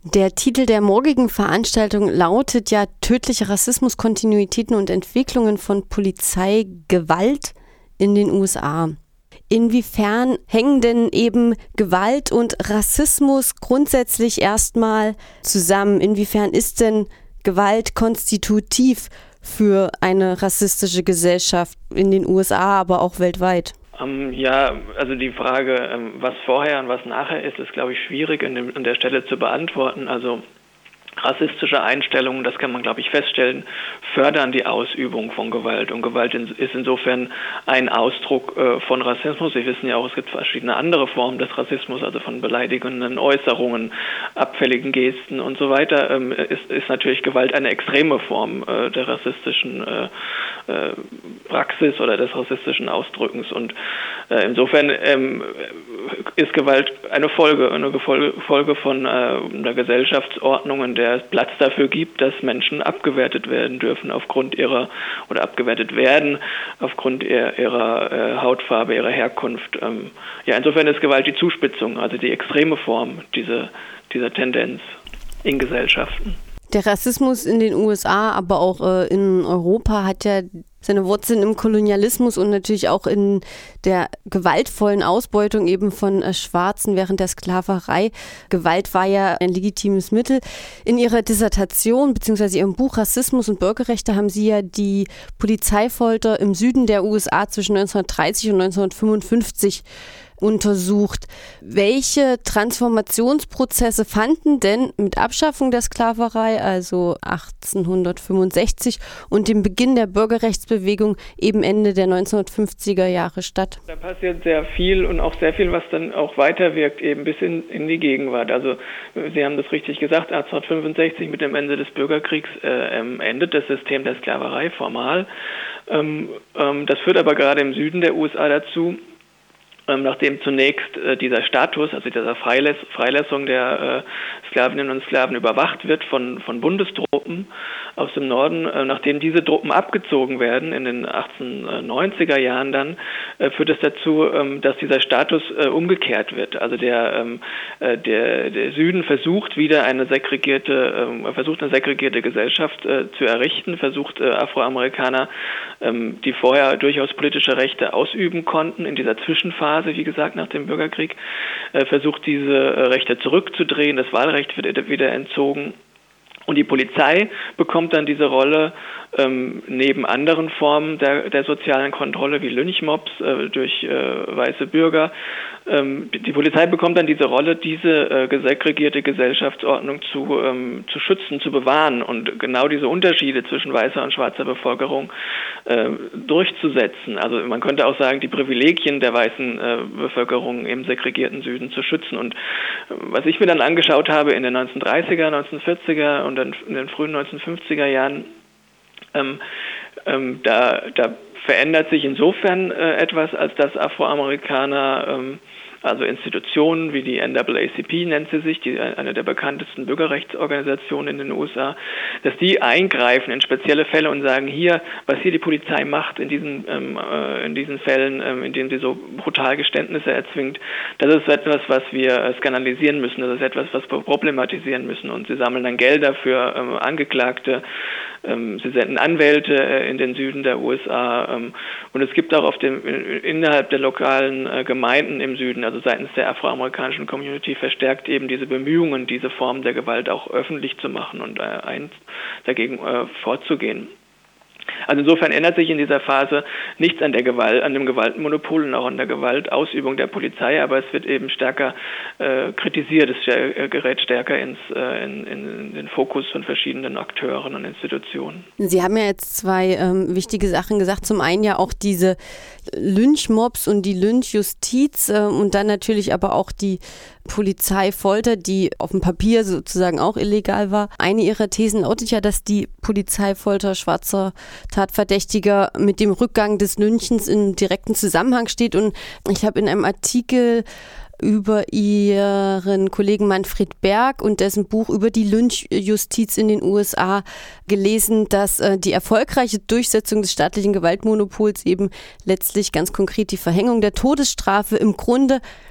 Der Titel der morgigen Veranstaltung lautet ja Tödliche Rassismus, Kontinuitäten und Entwicklungen von Polizeigewalt in den USA. Inwiefern hängen denn eben Gewalt und Rassismus grundsätzlich erstmal zusammen? Inwiefern ist denn Gewalt konstitutiv für eine rassistische Gesellschaft in den USA, aber auch weltweit? Ja, also die Frage, was vorher und was nachher ist glaube ich, schwierig an der Stelle zu beantworten. Also rassistische Einstellungen, das kann man, glaube ich, feststellen, fördern die Ausübung von Gewalt. Und Gewalt ist insofern ein Ausdruck von Rassismus. Sie wissen ja auch, es gibt verschiedene andere Formen des Rassismus, also von beleidigenden Äußerungen, abfälligen Gesten und so weiter. Ist natürlich Gewalt eine extreme Form der rassistischen Praxis oder des rassistischen Ausdrückens. Und insofern ist Gewalt eine Folge von einer Gesellschaftsordnung, in der es Platz dafür gibt, dass Menschen abgewertet werden dürfen aufgrund ihrer Hautfarbe, ihrer Herkunft. Insofern ist Gewalt die Zuspitzung, also die extreme Form dieser Tendenz in Gesellschaften. Der Rassismus in den USA, aber auch in Europa hat ja seine Wurzeln im Kolonialismus und natürlich auch in der gewaltvollen Ausbeutung eben von Schwarzen während der Sklaverei. Gewalt war ja ein legitimes Mittel. In Ihrer Dissertation bzw. Ihrem Buch Rassismus und Bürgerrechte haben Sie ja die Polizeifolter im Süden der USA zwischen 1930 und 1955 untersucht. Welche Transformationsprozesse fanden denn mit Abschaffung der Sklaverei, also 1865, und dem Beginn der Bürgerrechtsbewegung eben Ende der 1950er Jahre statt? Da passiert sehr viel und auch sehr viel, was dann auch weiterwirkt, eben bis in die Gegenwart. Also Sie haben das richtig gesagt, 1865 mit dem Ende des Bürgerkriegs endet das System der Sklaverei formal. Das führt aber gerade im Süden der USA dazu, nachdem zunächst dieser Status, also dieser Freilassung der Sklavinnen und Sklaven überwacht wird von Bundestruppen aus dem Norden, nachdem diese Truppen abgezogen werden in den 1890er Jahren dann, führt es dazu, dass dieser Status umgekehrt wird. Also der Süden versucht wieder eine segregierte Gesellschaft zu errichten, versucht Afroamerikaner, die vorher durchaus politische Rechte ausüben konnten, in dieser Zwischenphase, wie gesagt, nach dem Bürgerkrieg, versucht diese Rechte zurückzudrehen, das Wahlrecht wird wieder entzogen. Und die Polizei bekommt dann diese Rolle neben anderen Formen der sozialen Kontrolle wie Lynchmobs durch weiße Bürger. Die Polizei bekommt dann diese Rolle, diese segregierte Gesellschaftsordnung zu schützen, zu bewahren und genau diese Unterschiede zwischen weißer und schwarzer Bevölkerung durchzusetzen. Also man könnte auch sagen, die Privilegien der weißen Bevölkerung im segregierten Süden zu schützen. Und was ich mir dann angeschaut habe in den 1930er, 1940er und dann in den frühen 1950er Jahren, da verändert sich insofern etwas, als dass Afroamerikaner, also Institutionen wie die NAACP nennt sie sich, eine der bekanntesten Bürgerrechtsorganisationen in den USA, dass die eingreifen in spezielle Fälle und sagen, was hier die Polizei macht in diesen Fällen, in denen sie so brutal Geständnisse erzwingt, das ist etwas, was wir skandalisieren müssen, das ist etwas, was wir problematisieren müssen, und sie sammeln dann Gelder für Angeklagte, sie senden Anwälte in den Süden der USA, und es gibt auch innerhalb der lokalen Gemeinden im Süden, also seitens der afroamerikanischen Community, verstärkt eben diese Bemühungen, diese Form der Gewalt auch öffentlich zu machen und dagegen vorzugehen. Also insofern ändert sich in dieser Phase nichts an dem Gewaltmonopol und auch an der Gewaltausübung der Polizei, aber es wird eben stärker kritisiert, es gerät stärker in den Fokus von verschiedenen Akteuren und Institutionen. Sie haben ja jetzt zwei wichtige Sachen gesagt. Zum einen ja auch diese Lynchmobs und die Lynchjustiz und dann natürlich aber auch die Polizeifolter, die auf dem Papier sozusagen auch illegal war. Eine ihrer Thesen lautet ja, dass die Polizeifolter schwarzer Tatverdächtiger mit dem Rückgang des Lynchens in direkten Zusammenhang steht. Und ich habe in einem Artikel über Ihren Kollegen Manfred Berg und dessen Buch über die Lynchjustiz in den USA gelesen, dass die erfolgreiche Durchsetzung des staatlichen Gewaltmonopols eben letztlich ganz konkret die Verhängung der Todesstrafe im Grunde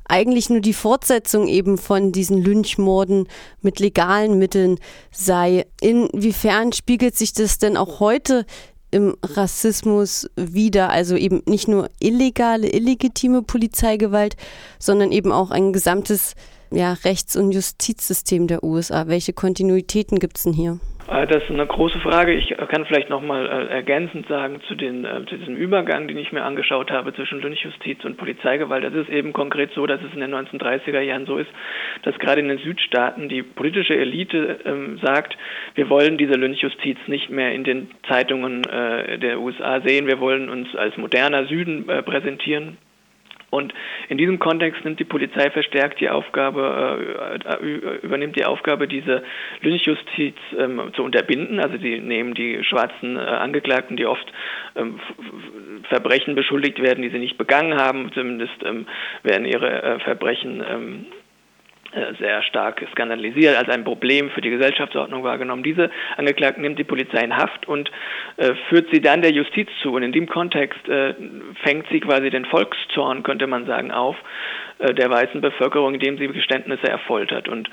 eigentlich nur die Fortsetzung eben von diesen Lynchmorden mit legalen Mitteln sei. Inwiefern spiegelt sich das denn auch heute im Rassismus wider? Also eben nicht nur illegitime Polizeigewalt, sondern eben auch ein gesamtes Rechts- und Justizsystem der USA. Welche Kontinuitäten gibt es denn hier? Das ist eine große Frage. Ich kann vielleicht nochmal ergänzend sagen zu diesem Übergang, den ich mir angeschaut habe zwischen Lynchjustiz und Polizeigewalt. Das ist eben konkret so, dass es in den 1930er Jahren so ist, dass gerade in den Südstaaten die politische Elite sagt, wir wollen diese Lynchjustiz nicht mehr in den Zeitungen der USA sehen, wir wollen uns als moderner Süden präsentieren. Und in diesem Kontext nimmt die Polizei verstärkt übernimmt die Aufgabe, diese Lynchjustiz zu unterbinden. Also sie nehmen die schwarzen Angeklagten, die oft Verbrechen beschuldigt werden, die sie nicht begangen haben, zumindest werden ihre Verbrechen sehr stark skandalisiert, als ein Problem für die Gesellschaftsordnung wahrgenommen. Diese Angeklagten nimmt die Polizei in Haft und führt sie dann der Justiz zu. Und in dem Kontext fängt sie quasi den Volkszorn, könnte man sagen, auf der weißen Bevölkerung, indem sie Geständnisse erfoltert. Und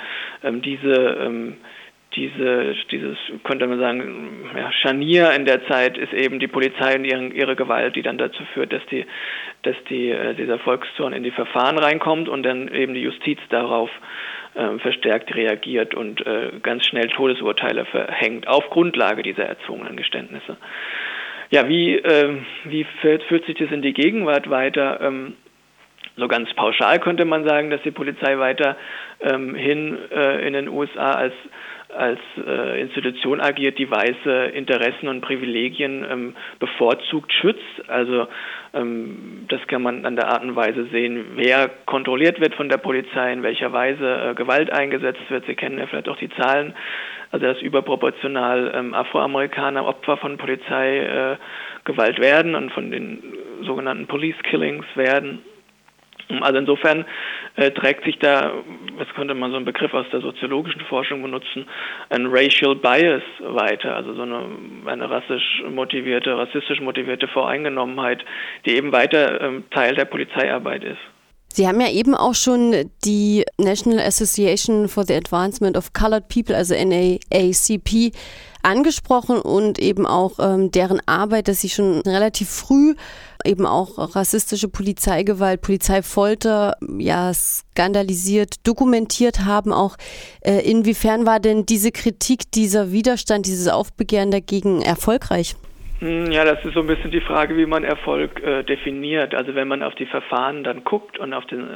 dieses, könnte man sagen, Scharnier in der Zeit ist eben die Polizei und ihre Gewalt, die dann dazu führt, dass dieser Volkszorn in die Verfahren reinkommt und dann eben die Justiz darauf verstärkt reagiert und ganz schnell Todesurteile verhängt auf Grundlage dieser erzwungenen Geständnisse. Ja, wie führt sich das in die Gegenwart weiter? So ganz pauschal könnte man sagen, dass die Polizei weiter in den USA als Institution agiert, die weiße Interessen und Privilegien bevorzugt schützt. Also das kann man an der Art und Weise sehen, wer kontrolliert wird von der Polizei, in welcher Weise Gewalt eingesetzt wird. Sie kennen ja vielleicht auch die Zahlen, also dass überproportional Afroamerikaner Opfer von Polizeigewalt werden und von den sogenannten Police Killings werden. Also insofern trägt sich da, jetzt könnte man so einen Begriff aus der soziologischen Forschung benutzen, ein Racial Bias weiter, also so eine rassistisch motivierte Voreingenommenheit, die eben weiter Teil der Polizeiarbeit ist. Sie haben ja eben auch schon die National Association for the Advancement of Colored People, also NAACP, angesprochen und eben auch deren Arbeit, dass sie schon relativ früh eben auch rassistische Polizeigewalt, Polizeifolter skandalisiert, dokumentiert haben auch. Inwiefern war denn diese Kritik, dieser Widerstand, dieses Aufbegehren dagegen erfolgreich? Ja, das ist so ein bisschen die Frage, wie man Erfolg definiert. Also wenn man auf die Verfahren dann guckt und auf den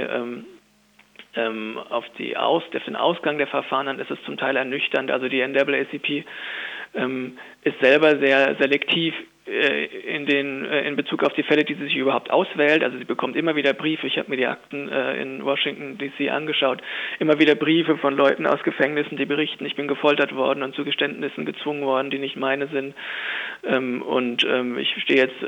Ausgang der Verfahren, dann ist es zum Teil ernüchternd. Also die NAACP ist selber sehr selektiv in Bezug auf die Fälle, die sie sich überhaupt auswählt. Also sie bekommt immer wieder Briefe, ich habe mir die Akten in Washington D.C. angeschaut, immer wieder Briefe von Leuten aus Gefängnissen, die berichten, ich bin gefoltert worden und zu Geständnissen gezwungen worden, die nicht meine sind. Ich stehe jetzt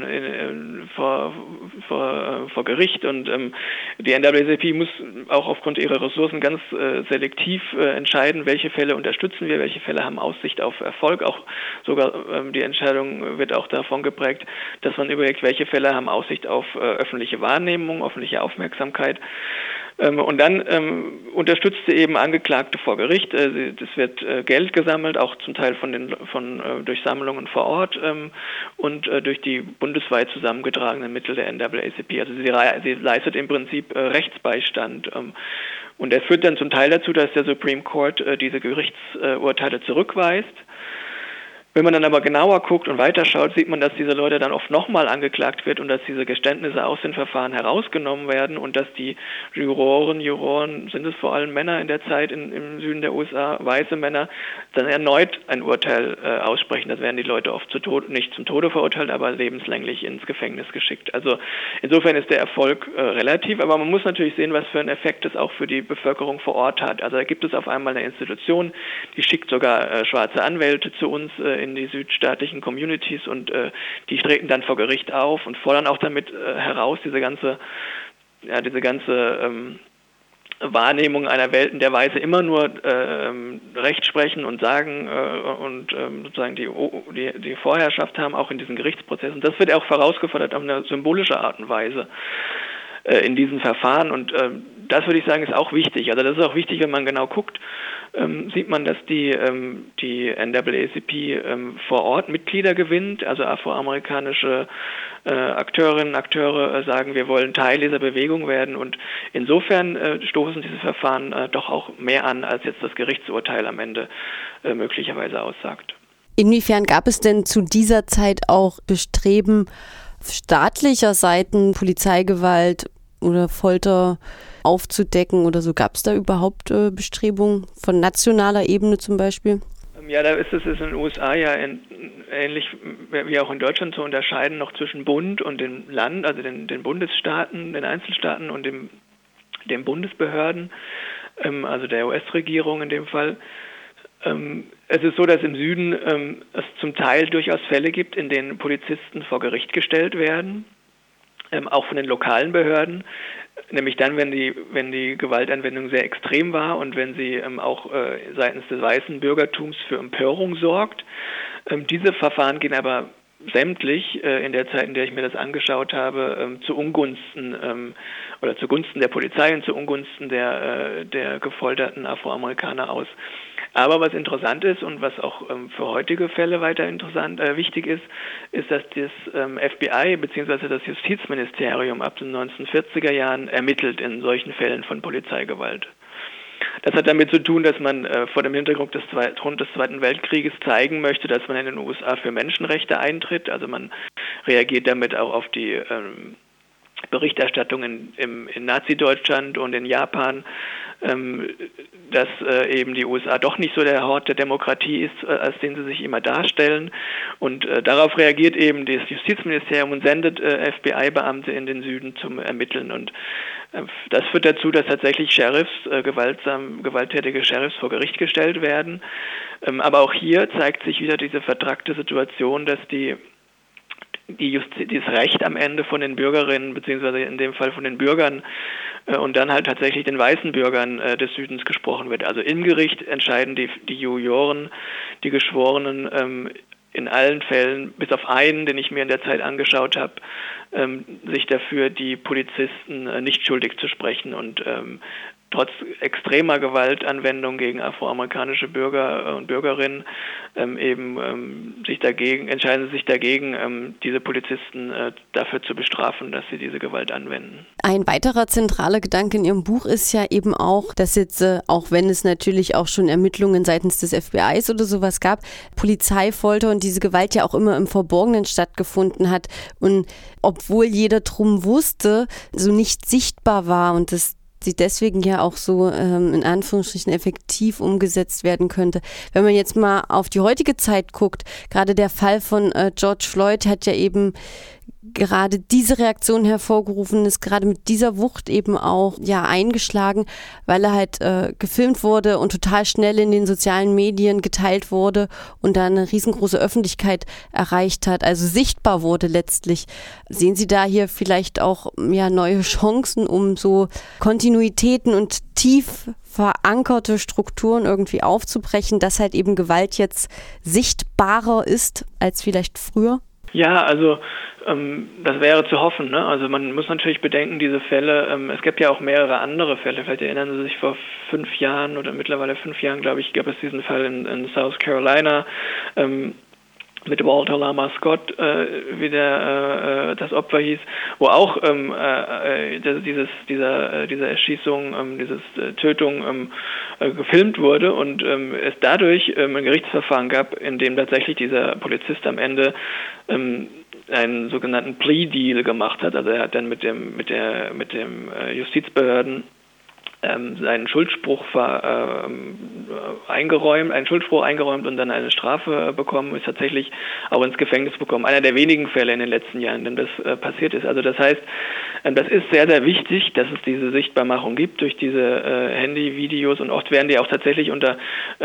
vor Gericht und die NAACP muss auch aufgrund ihrer Ressourcen ganz selektiv entscheiden, welche Fälle unterstützen wir, welche Fälle haben Aussicht auf Erfolg. Auch sogar die Entscheidung wird auch davon geprägt, dass man überlegt, welche Fälle haben Aussicht auf öffentliche Wahrnehmung, öffentliche Aufmerksamkeit. Und dann unterstützt sie eben Angeklagte vor Gericht. Es wird Geld gesammelt, auch zum Teil durch Sammlungen vor Ort und durch die bundesweit zusammengetragenen Mittel der NAACP. Also sie leistet im Prinzip Rechtsbeistand. Und er führt dann zum Teil dazu, dass der Supreme Court diese Gerichtsurteile zurückweist. Wenn man dann aber genauer guckt und weiterschaut, sieht man, dass diese Leute dann oft nochmal angeklagt wird und dass diese Geständnisse aus den Verfahren herausgenommen werden und dass die Juroren, sind es vor allem Männer in der Zeit im Süden der USA, weiße Männer, dann erneut ein Urteil aussprechen. Das werden die Leute oft nicht zum Tode verurteilt, aber lebenslänglich ins Gefängnis geschickt. Also insofern ist der Erfolg relativ, aber man muss natürlich sehen, was für einen Effekt es auch für die Bevölkerung vor Ort hat. Also da gibt es auf einmal eine Institution, die schickt sogar schwarze Anwälte zu uns in die südstaatlichen Communities und die treten dann vor Gericht auf und fordern auch damit heraus diese ganze Wahrnehmung einer Welt, in der Weiße immer nur Recht sprechen und sagen und sozusagen die Vorherrschaft haben, auch in diesen Gerichtsprozessen. Das wird auch herausgefordert auf eine symbolische Art und Weise. in diesen Verfahren. Und das würde ich sagen, ist auch wichtig. Also das ist auch wichtig, wenn man genau guckt, sieht man, dass die NAACP vor Ort Mitglieder gewinnt, also afroamerikanische Akteurinnen, Akteure sagen, wir wollen Teil dieser Bewegung werden, und insofern stoßen diese Verfahren doch auch mehr an, als jetzt das Gerichtsurteil am Ende möglicherweise aussagt. Inwiefern gab es denn zu dieser Zeit auch Bestreben staatlicher Seiten, Polizeigewalt oder Folter aufzudecken oder so? Gab es da überhaupt Bestrebungen von nationaler Ebene zum Beispiel? Ja, da ist es in den USA ja ähnlich wie auch in Deutschland zu unterscheiden noch zwischen Bund und dem Land, also den Bundesstaaten, den Einzelstaaten und den Bundesbehörden, also der US-Regierung in dem Fall. Es ist so, dass im Süden es zum Teil durchaus Fälle gibt, in denen Polizisten vor Gericht gestellt werden, auch von den lokalen Behörden. Nämlich dann, wenn die Gewaltanwendung sehr extrem war und wenn sie auch seitens des weißen Bürgertums für Empörung sorgt. Diese Verfahren gehen aber sämtlich in der Zeit, in der ich mir das angeschaut habe, zu Ungunsten oder zugunsten der Polizei und zu Ungunsten der gefolterten Afroamerikaner aus. Aber was interessant ist und was auch für heutige Fälle weiter wichtig ist, dass das FBI bzw. das Justizministerium ab den 1940er Jahren ermittelt in solchen Fällen von Polizeigewalt. Das hat damit zu tun, dass man vor dem Hintergrund des Zweiten Weltkrieges zeigen möchte, dass man in den USA für Menschenrechte eintritt. Also man reagiert damit auch auf die Berichterstattung in Nazi-Deutschland und in Japan, dass eben die USA doch nicht so der Hort der Demokratie ist, als den sie sich immer darstellen. Und darauf reagiert eben das Justizministerium und sendet FBI-Beamte in den Süden zum Ermitteln. Und das führt dazu, dass tatsächlich gewalttätige Sheriffs vor Gericht gestellt werden. Aber auch hier zeigt sich wieder diese vertrackte Situation, dass dieses Recht am Ende von den Bürgerinnen, beziehungsweise in dem Fall von den Bürgern und dann halt tatsächlich den weißen Bürgern des Südens gesprochen wird. Also im Gericht entscheiden die Juroren, die Geschworenen, in allen Fällen, bis auf einen, den ich mir in der Zeit angeschaut habe, sich dafür, die Polizisten nicht schuldig zu sprechen und trotz extremer Gewaltanwendung gegen afroamerikanische Bürger und Bürgerinnen entscheiden sie sich dagegen, diese Polizisten dafür zu bestrafen, dass sie diese Gewalt anwenden. Ein weiterer zentraler Gedanke in Ihrem Buch ist ja eben auch, dass jetzt, auch wenn es natürlich auch schon Ermittlungen seitens des FBIs oder sowas gab, Polizeifolter und diese Gewalt ja auch immer im Verborgenen stattgefunden hat und obwohl jeder drum wusste, so nicht sichtbar war und das sie deswegen ja auch so in Anführungsstrichen effektiv umgesetzt werden könnte. Wenn man jetzt mal auf die heutige Zeit guckt, gerade der Fall von George Floyd hat ja eben gerade diese Reaktion hervorgerufen, ist gerade mit dieser Wucht eben auch eingeschlagen, weil er halt gefilmt wurde und total schnell in den sozialen Medien geteilt wurde und da eine riesengroße Öffentlichkeit erreicht hat, also sichtbar wurde letztlich. Sehen Sie da hier vielleicht auch neue Chancen, um so Kontinuitäten und tief verankerte Strukturen irgendwie aufzubrechen, dass halt eben Gewalt jetzt sichtbarer ist als vielleicht früher? Ja, also das wäre zu hoffen, ne? Also man muss natürlich bedenken, diese Fälle, es gibt ja auch mehrere andere Fälle, vielleicht erinnern Sie sich vor 5 Jahren oder mittlerweile 5 Jahren, glaube ich, gab es diesen Fall in South Carolina, mit Walter Lama Scott, wie das Opfer hieß, wo auch diese Erschießung, diese Tötung gefilmt wurde und es dadurch ein Gerichtsverfahren gab, in dem tatsächlich dieser Polizist am Ende einen sogenannten Plea Deal gemacht hat. Also er hat dann mit dem Justizbehörden seinen Schuldspruch eingeräumt und dann eine Strafe bekommen, ist tatsächlich auch ins Gefängnis bekommen. Einer der wenigen Fälle in den letzten Jahren, in dem das passiert ist. Also das heißt, das ist sehr, sehr wichtig, dass es diese Sichtbarmachung gibt durch diese Handyvideos und oft werden die auch tatsächlich unter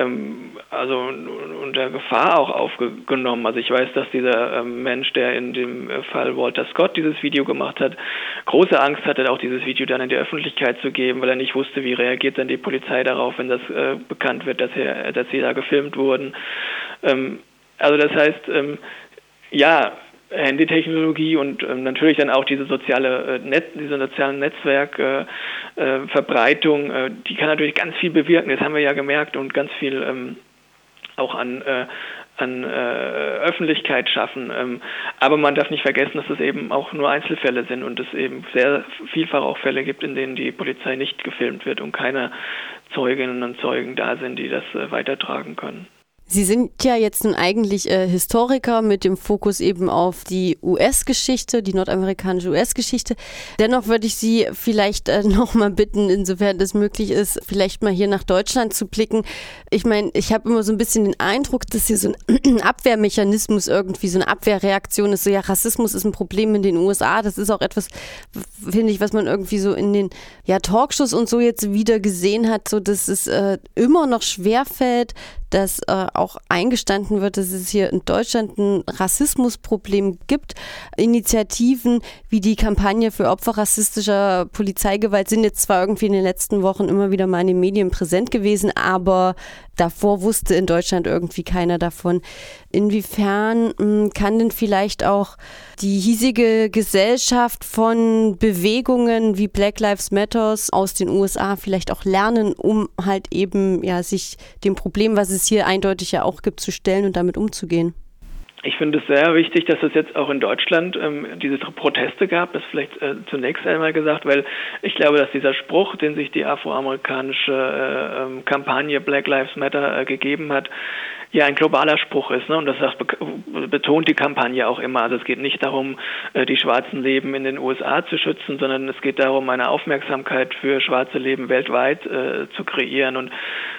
Gefahr auch aufgenommen. Also ich weiß, dass dieser Mensch, der in dem Fall Walter Scott dieses Video gemacht hat, große Angst hatte, auch dieses Video dann in die Öffentlichkeit zu geben, weil er nicht wusste, wie reagiert dann die Polizei darauf, wenn das bekannt wird, dass sie da gefilmt wurden. Also das heißt, Handytechnologie und natürlich dann auch diese sozialen Netzwerkverbreitung, die kann natürlich ganz viel bewirken, das haben wir ja gemerkt, und ganz viel auch an Öffentlichkeit schaffen. Aber man darf nicht vergessen, dass es eben auch nur Einzelfälle sind und es eben sehr vielfach auch Fälle gibt, in denen die Polizei nicht gefilmt wird und keine Zeuginnen und Zeugen da sind, die das weitertragen können. Sie sind ja jetzt nun eigentlich Historiker mit dem Fokus eben auf die US-Geschichte, die nordamerikanische US-Geschichte. Dennoch würde ich Sie vielleicht noch mal bitten, insofern das möglich ist, vielleicht mal hier nach Deutschland zu blicken. Ich meine, ich habe immer so ein bisschen den Eindruck, dass hier so ein Abwehrmechanismus irgendwie, so eine Abwehrreaktion ist. So, ja, Rassismus ist ein Problem in den USA. Das ist auch etwas, finde ich, was man irgendwie so in den Talkshows und so jetzt wieder gesehen hat, so dass es immer noch schwerfällt, dass auch eingestanden wird, dass es hier in Deutschland ein Rassismusproblem gibt. Initiativen wie die Kampagne für Opfer rassistischer Polizeigewalt sind jetzt zwar irgendwie in den letzten Wochen immer wieder mal in den Medien präsent gewesen, aber davor wusste in Deutschland irgendwie keiner davon. Inwiefern kann denn vielleicht auch die hiesige Gesellschaft von Bewegungen wie Black Lives Matter aus den USA vielleicht auch lernen, um halt eben sich dem Problem, was es hier eindeutig ja auch gibt, zu stellen und damit umzugehen? Ich finde es sehr wichtig, dass es jetzt auch in Deutschland diese Proteste gab, das vielleicht zunächst einmal gesagt, weil ich glaube, dass dieser Spruch, den sich die afroamerikanische Kampagne Black Lives Matter gegeben hat, ja ein globaler Spruch ist, ne? Und das betont die Kampagne auch immer. Also es geht nicht darum, die schwarzen Leben in den USA zu schützen, sondern es geht darum, eine Aufmerksamkeit für schwarze Leben weltweit zu kreieren. Und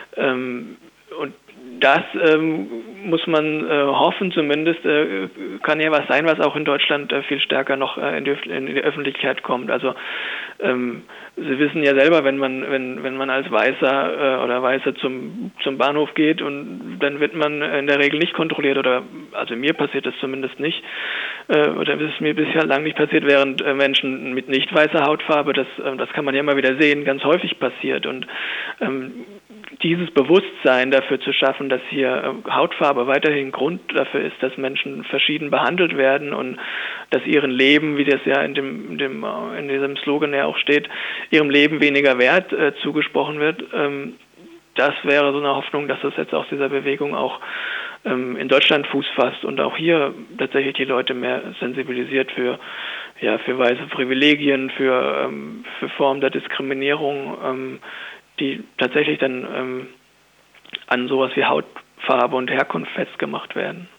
das muss man hoffen, zumindest kann ja was sein, was auch in Deutschland viel stärker noch in die Öffentlichkeit kommt. Also Sie wissen ja selber, wenn man als Weißer oder Weiße zum Bahnhof geht, und dann wird man in der Regel nicht kontrolliert, oder also mir passiert das zumindest nicht, oder ist es mir bisher lang nicht passiert, während Menschen mit nicht weißer Hautfarbe, das kann man ja immer wieder sehen, ganz häufig passiert. Und dieses Bewusstsein dafür zu schaffen, dass hier Hautfarbe weiterhin Grund dafür ist, dass Menschen verschieden behandelt werden und dass ihrem Leben, wie das ja in diesem Slogan ja auch steht, ihrem Leben weniger Wert zugesprochen wird, das wäre so eine Hoffnung, dass das jetzt aus dieser Bewegung auch in Deutschland Fuß fasst und auch hier tatsächlich die Leute mehr sensibilisiert für weiße Privilegien, für Formen der Diskriminierung, die tatsächlich dann an sowas wie Hautfarbe und Herkunft festgemacht werden.